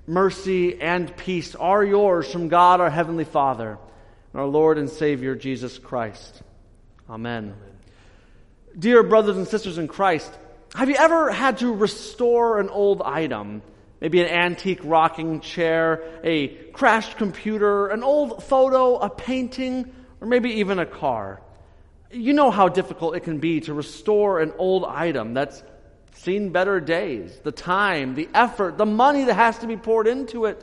mercy, and peace are yours from God our Heavenly Father and our Lord and Savior Jesus Christ. Amen. Dear brothers and sisters in Christ, have you ever had to restore an old item? Maybe an antique rocking chair, a crashed computer, an old photo, a painting, or maybe even a car. You know how difficult it can be to restore an old item that's seen better days. The time, the effort, the money that has to be poured into it.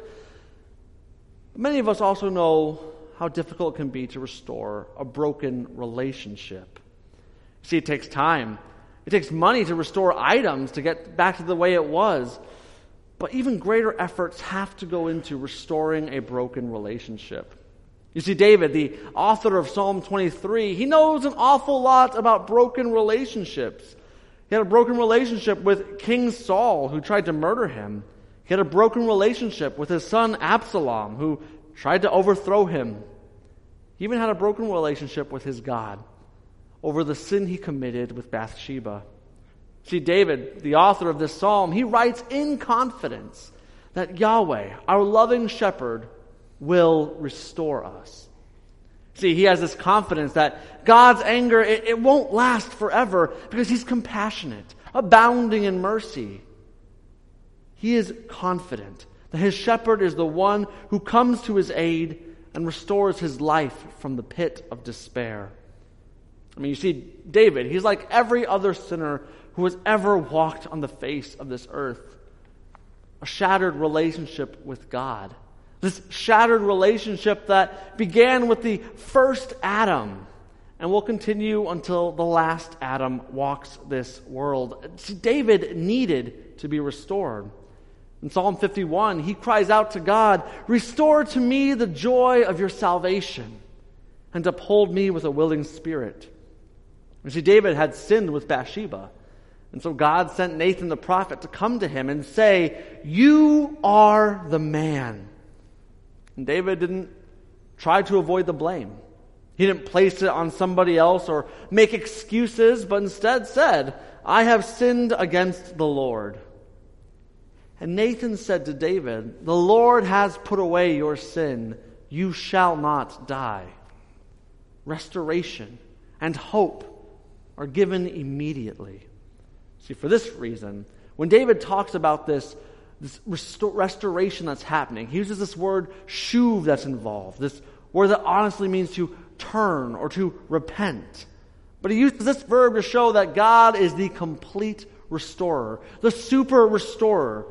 Many of us also know how difficult it can be to restore a broken relationship. See, it takes time. It takes money to restore items to get back to the way it was. But even greater efforts have to go into restoring a broken relationship. You see, David, the author of Psalm 23, he knows an awful lot about broken relationships. He had a broken relationship with King Saul, who tried to murder him. He had a broken relationship with his son Absalom, who tried to overthrow him. He even had a broken relationship with his God over the sin he committed with Bathsheba. See, David, the author of this psalm, he writes in confidence that Yahweh, our loving shepherd, will restore us. See, he has this confidence that God's anger, it won't last forever because he's compassionate, abounding in mercy. He is confident that his shepherd is the one who comes to his aid and restores his life from the pit of despair. I mean, you see, David, he's like every other sinner who has ever walked on the face of this earth. A shattered relationship with God. This shattered relationship that began with the first Adam and will continue until the last Adam walks this world. See, David needed to be restored. In Psalm 51, he cries out to God, "Restore to me the joy of your salvation and uphold me with a willing spirit." You see, David had sinned with Bathsheba. And so God sent Nathan the prophet to come to him and say, "You are the man." And David didn't try to avoid the blame. He didn't place it on somebody else or make excuses, but instead said, "I have sinned against the Lord." And Nathan said to David, "The Lord has put away your sin. You shall not die." Restoration and hope are given immediately. See, for this reason, when David talks about this restoration that's happening, he uses this word shuv that's involved, this word that honestly means to turn or to repent. But he uses this verb to show that God is the complete restorer, the super restorer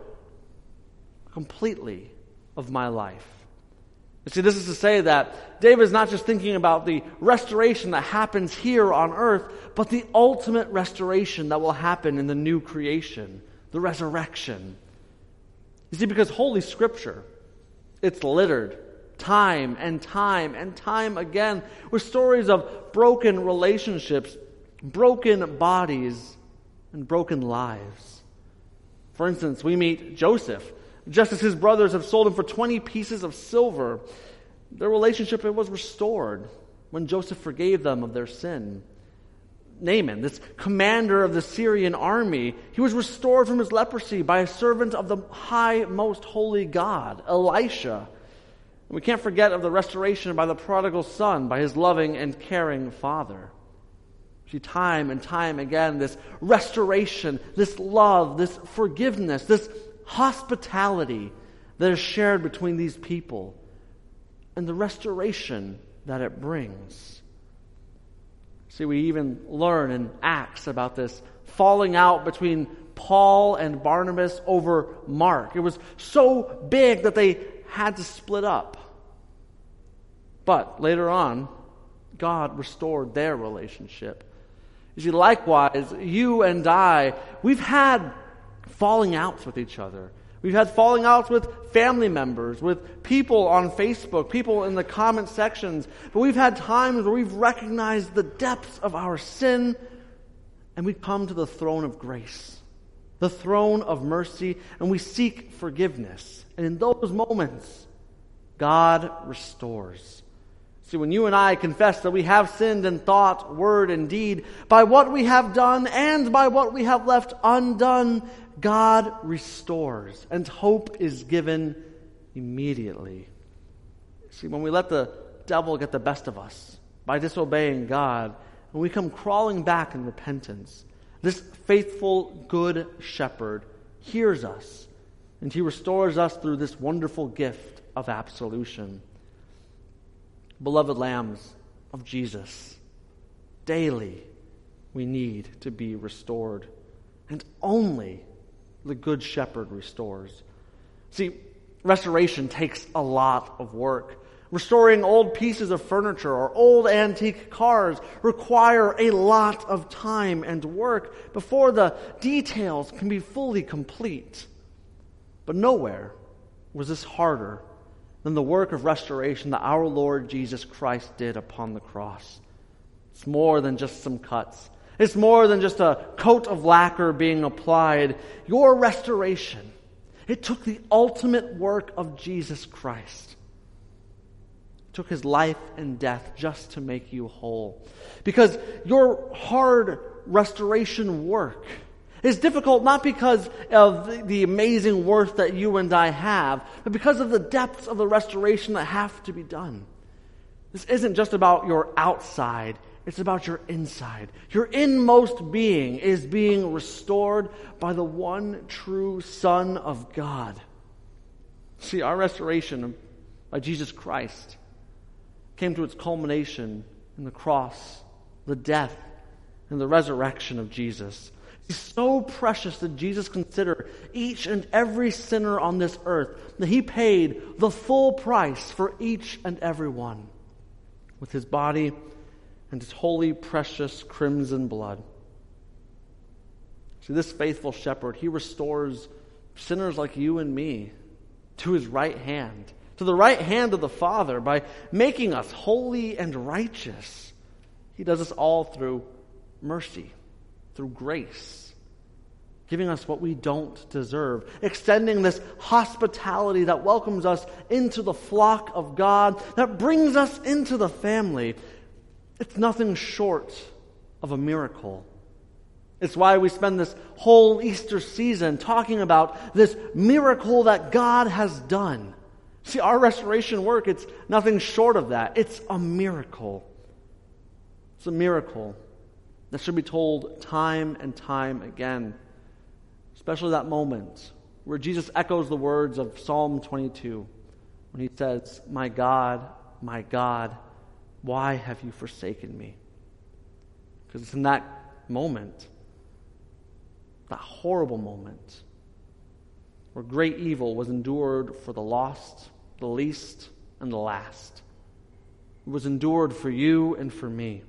completely of my life. You see, this is to say that David is not just thinking about the restoration that happens here on earth, but the ultimate restoration that will happen in the new creation, the resurrection. You see, because Holy Scripture, it's littered time and time and time again with stories of broken relationships, broken bodies, and broken lives. For instance, we meet Joseph. Just as his brothers have sold him for 20 pieces of silver, their relationship, it was restored when Joseph forgave them of their sin. Naaman, this commander of the Syrian army, he was restored from his leprosy by a servant of the high, most holy God, Elisha. And we can't forget of the restoration by the prodigal son, by his loving and caring father. See, time and time again, this restoration, this love, this forgiveness, this hospitality that is shared between these people, and the restoration that it brings. See, we even learn in Acts about this falling out between Paul and Barnabas over Mark. It was so big that they had to split up. But later on, God restored their relationship. You see, likewise, you and I, we've had falling outs with each other. We've had falling outs with family members, with people on Facebook, people in the comment sections. But we've had times where we've recognized the depths of our sin, and we come to the throne of grace, the throne of mercy, and we seek forgiveness. And in those moments, God restores. See, when you and I confess that we have sinned in thought, word, and deed, by what we have done and by what we have left undone, God restores, and hope is given immediately. See, when we let the devil get the best of us by disobeying God, and we come crawling back in repentance, this faithful, good shepherd hears us, and he restores us through this wonderful gift of absolution. Beloved lambs of Jesus, daily we need to be restored, and only the good shepherd restores. See, restoration takes a lot of work. Restoring old pieces of furniture or old antique cars require a lot of time and work before the details can be fully complete. But nowhere was this harder than the work of restoration that our Lord Jesus Christ did upon the cross. It's more than just some cuts. It's more than just a coat of lacquer being applied. Your restoration, it took the ultimate work of Jesus Christ. Took his life and death just to make you whole. Because your hard restoration work is difficult not because of the amazing worth that you and I have, but because of the depths of the restoration that have to be done. This isn't just about your outside, it's about your inside. Your inmost being is being restored by the one true Son of God. See, our restoration by Jesus Christ came to its culmination in the cross, the death, and the resurrection of Jesus. He's so precious that Jesus considered each and every sinner on this earth, that he paid the full price for each and every one with his body and his holy, precious, crimson blood. See, this faithful shepherd, he restores sinners like you and me to his right hand, to the right hand of the Father, by making us holy and righteous. He does this all through mercy, through grace, giving us what we don't deserve, extending this hospitality that welcomes us into the flock of God, that brings us into the family. It's nothing short of a miracle. It's why we spend this whole Easter season talking about this miracle that God has done. See, our restoration work, it's nothing short of that. It's a miracle. It's a miracle that should be told time and time again. Especially that moment where Jesus echoes the words of Psalm 22 when he says, my God, why have you forsaken me?" Because it's in that moment, that horrible moment, where great evil was endured for the lost, the least, and the last. It was endured for you and for me.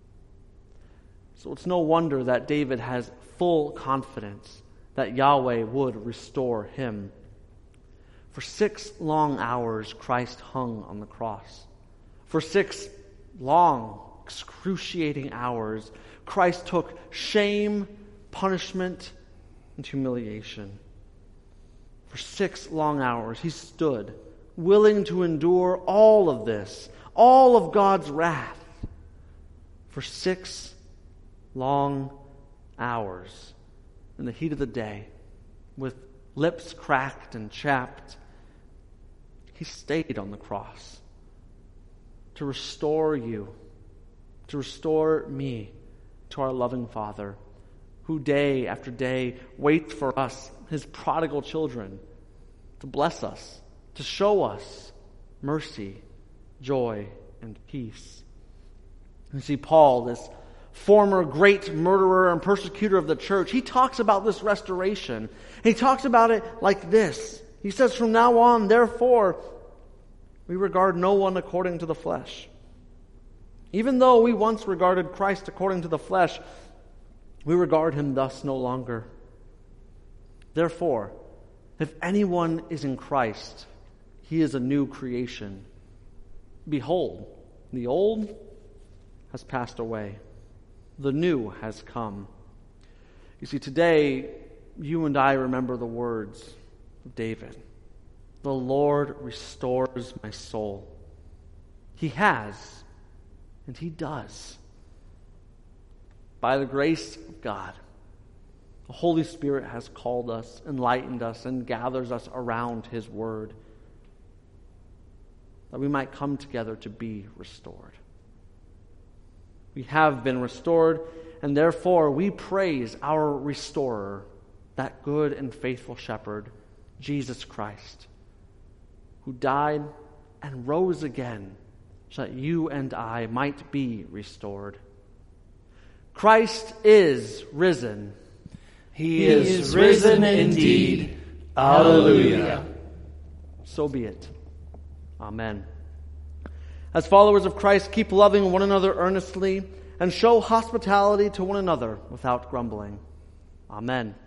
So it's no wonder that David has full confidence that Yahweh would restore him. For 6 long hours, Christ hung on the cross. For 6 long, excruciating hours, Christ took shame, punishment, and humiliation. For 6 long hours, he stood, willing to endure all of this, all of God's wrath. For 6 long hours in the heat of the day, with lips cracked and chapped, he stayed on the cross to restore you, to restore me to our loving Father, who day after day waits for us, his prodigal children, to bless us, to show us mercy, joy, and peace. You see, Paul, this former great murderer and persecutor of the church, he talks about this restoration. He talks about it like this. He says, "From now on, therefore, we regard no one according to the flesh. Even though we once regarded Christ according to the flesh, we regard him thus no longer. Therefore, if anyone is in Christ, he is a new creation. Behold, the old has passed away. The new has come." You see, today, you and I remember the words of David. "The Lord restores my soul." He has, and he does. By the grace of God, The Holy Spirit has called us, enlightened us, and gathers us around His Word, that we might come together to be restored. We have been restored, and therefore we praise our Restorer, that good and faithful Shepherd, Jesus Christ, who died and rose again so that you and I might be restored. Christ is risen. He is risen indeed. Alleluia. So be it. Amen. As followers of Christ, keep loving one another earnestly and show hospitality to one another without grumbling. Amen.